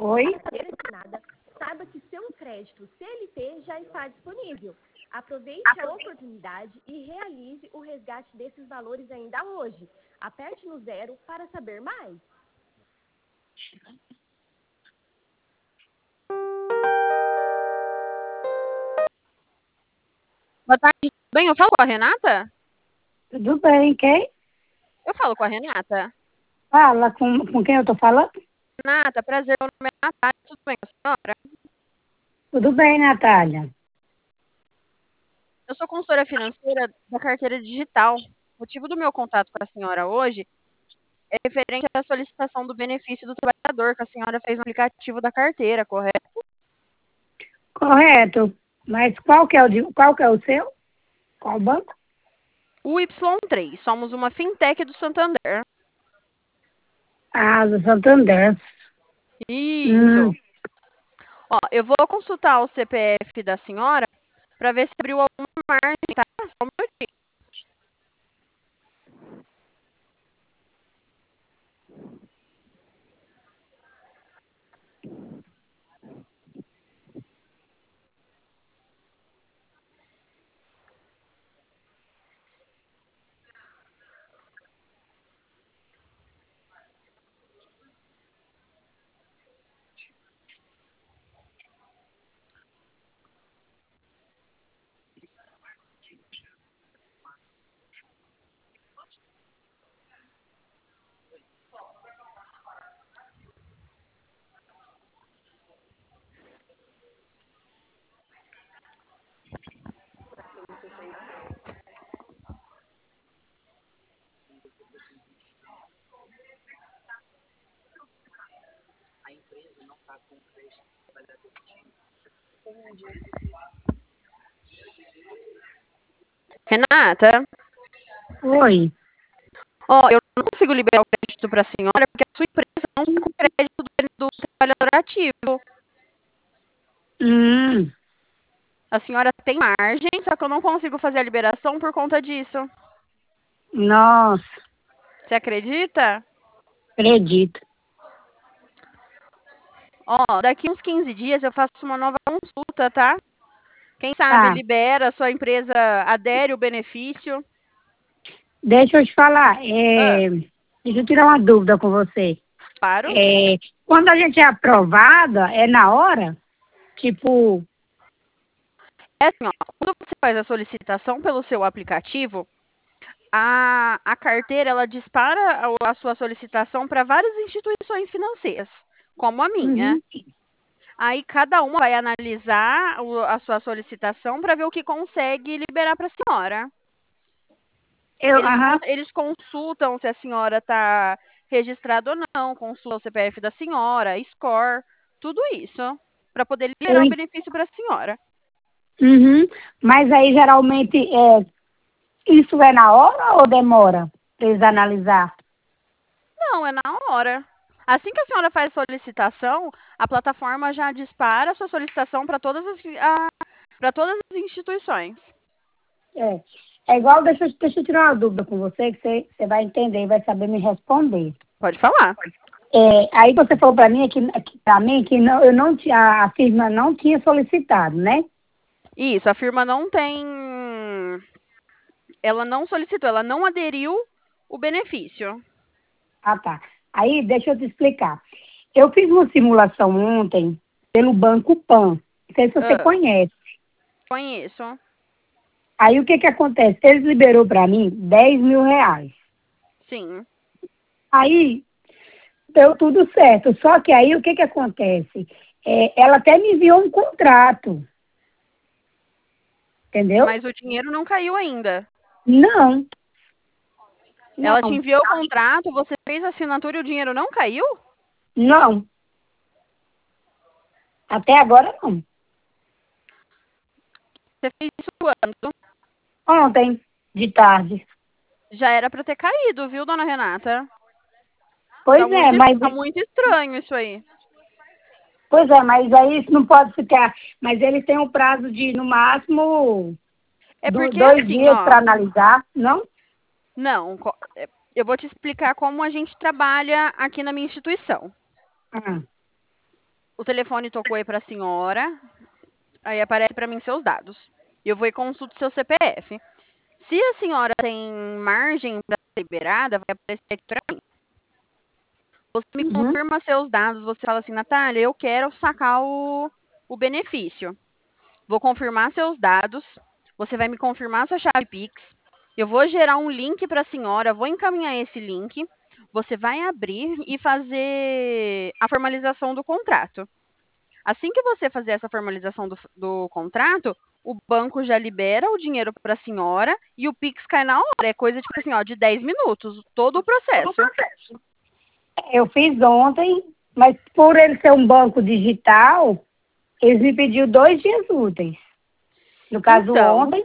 Oi? Carteira assinada, saiba que seu crédito CLT já está disponível. Aproveite a oportunidade e realize o resgate desses valores ainda hoje. Aperte no 0 para saber mais. Boa tarde, tudo bem? Eu falo com a Renata? Tudo bem, quem? Eu falo com a Renata. Fala com quem eu tô falando? Renata, prazer, meu nome é Natália, tudo bem com a senhora? Tudo bem, Natália. Eu sou consultora financeira da carteira digital. O motivo do meu contato com a senhora hoje é referente à solicitação do benefício do trabalhador que a senhora fez no aplicativo da carteira, correto? Correto. Mas qual que é o seu? Qual banco? O Y3, somos uma fintech do Santander. Ah, do Santander. Isso. Ó, eu vou consultar o CPF da senhora para ver se abriu alguma margem, tá? Só um minutinho. Renata, Oi. ó, eu não consigo liberar o crédito para a senhora porque a sua empresa não está com crédito do trabalhador ativo. Hum, A senhora tem margem, só que eu não consigo fazer a liberação por conta disso. nossa, Você acredita? acredito. Ó, daqui uns 15 dias eu faço uma nova consulta, tá? Quem sabe Tá, libera, a sua empresa adere o benefício. deixa eu te falar. Ah, Deixa eu tirar uma dúvida com você. claro. Quando a gente é aprovada, é na hora? Tipo, É assim, ó, quando você faz a solicitação pelo seu aplicativo, a carteira ela dispara a sua solicitação para várias instituições financeiras, como a minha. uhum, Aí cada uma vai analisar a sua solicitação para ver o que consegue liberar para a senhora. aham, Eles consultam se a senhora está registrada ou não, consultam o CPF da senhora, score, tudo isso, para poder eu, liberar o benefício para a senhora. uhum. Mas aí geralmente isso é na hora ou demora para eles analisar? Não, é na hora. Assim que a senhora faz a solicitação, a plataforma já dispara a sua solicitação para para todas as instituições. É, é igual, deixa eu tirar uma dúvida com você, que você vai entender e vai saber me responder. Pode falar. Aí você falou para mim para mim que não, eu não tinha, a firma não tinha solicitado, né? Isso, a firma não tem. Ela não solicitou, ela não aderiu o benefício. Ah, tá. Aí, deixa eu te explicar. Eu fiz uma simulação ontem pelo Banco Pan. Não sei se você Ah, conhece. conheço. Aí, o que que acontece? Eles liberou para mim R$ 10.000. Sim. Aí, deu tudo certo. Só que aí, o que que acontece? Ela até me enviou um contrato, entendeu? Mas o dinheiro não caiu ainda. Não, Ela te não, enviou o contrato, você fez a assinatura e o dinheiro não caiu? não. Até agora, não. Você fez isso quando? Ontem, de tarde. Já era para ter caído, viu, dona Renata? Pois é, mas Tá muito estranho isso aí. aí isso não pode ficar. Mas eles têm um prazo de, no máximo, É porque 2 assim, dias ó. para analisar, não? Não, eu vou te explicar como a gente trabalha aqui na minha instituição. Ah, o telefone tocou aí para a senhora, aí aparece para mim seus dados. Eu vou e consulto seu CPF. Se a senhora tem margem para ser liberada, vai aparecer aqui para mim. Você me Uhum. confirma seus dados, você fala assim, Natália, eu quero sacar o benefício. Vou confirmar seus dados, você vai me confirmar sua chave Pix, eu vou gerar um link para a senhora, vou encaminhar esse link, você vai abrir e fazer a formalização do contrato. Assim que você fazer essa formalização do contrato, o banco já libera o dinheiro para a senhora e o Pix cai na hora. É coisa tipo assim, ó, de 10 minutos, todo o processo. Eu fiz ontem, mas por ele ser um banco digital, eles me pediram 2 dias úteis. No caso, Então, ontem,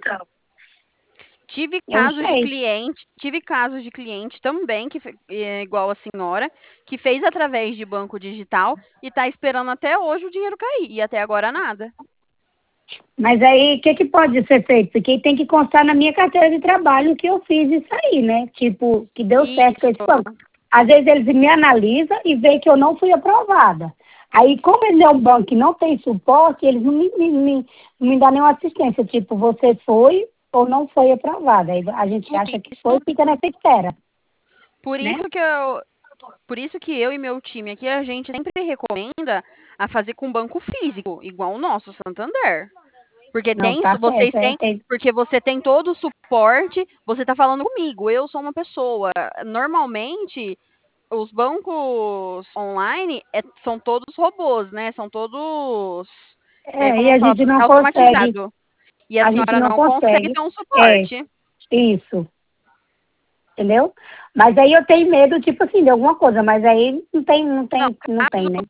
tive eu não sei. casos de cliente também, igual a senhora, que fez através de banco digital e está esperando até hoje o dinheiro cair. E até agora nada. Mas aí, o que, que pode ser feito? Porque tem que constar na minha carteira de trabalho que eu fiz isso aí, né? Tipo, que deu certo com esse Isso. banco. Às vezes eles me analisam e veem que eu não fui aprovada. Aí, como ele é um banco que não tem suporte, eles não me dão nenhuma assistência. Tipo, você foi ou não foi aprovada. Aí a gente Por acha que foi isso, e fica nessa espera, por né? isso que eu e meu time aqui, a gente sempre recomenda a fazer com banco físico, igual o nosso, Santander. Porque Não, tá certo. porque você tem todo o suporte, você tá falando comigo, eu sou uma pessoa. Normalmente, os bancos online são todos robôs, né? São todos, E como a fala, gente não consegue, automatizado. E a a gente senhora não não consegue consegue. ter um É, suporte. isso. Entendeu? Mas aí eu tenho medo, tipo assim, de alguma coisa, mas aí Não, não tem, né?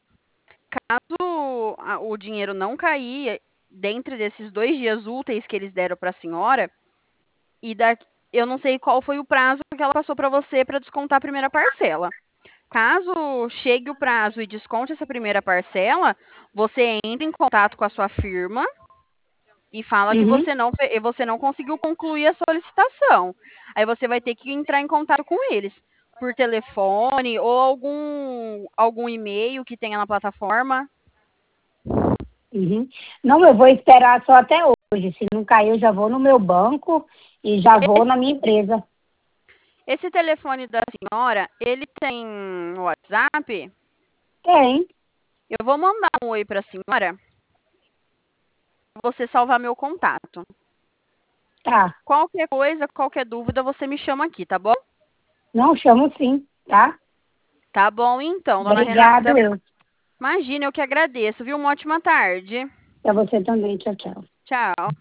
caso o dinheiro não cair dentro desses 2 dias úteis que eles deram para a senhora, e eu não sei qual foi o prazo que ela passou para você para descontar a primeira parcela. Caso chegue o prazo e desconte essa primeira parcela, você entra em contato com a sua firma e fala que Uhum. você não conseguiu concluir a solicitação. Aí você vai ter que entrar em contato com eles por telefone ou algum e-mail que tenha na plataforma. Uhum. Não, eu vou esperar só até hoje. Se não cair, eu já vou no meu banco e já vou na minha empresa. Esse telefone da senhora, ele tem WhatsApp? Tem, Eu vou mandar um oi para a senhora, você salvar meu contato. tá. Qualquer coisa, qualquer dúvida, você me chama aqui, tá bom? Não, chamo sim, tá? Tá bom, então, dona Obrigado, Renata. eu. Imagina, eu que agradeço, viu? Uma ótima tarde. Pra você também, tchau, tchau. Tchau.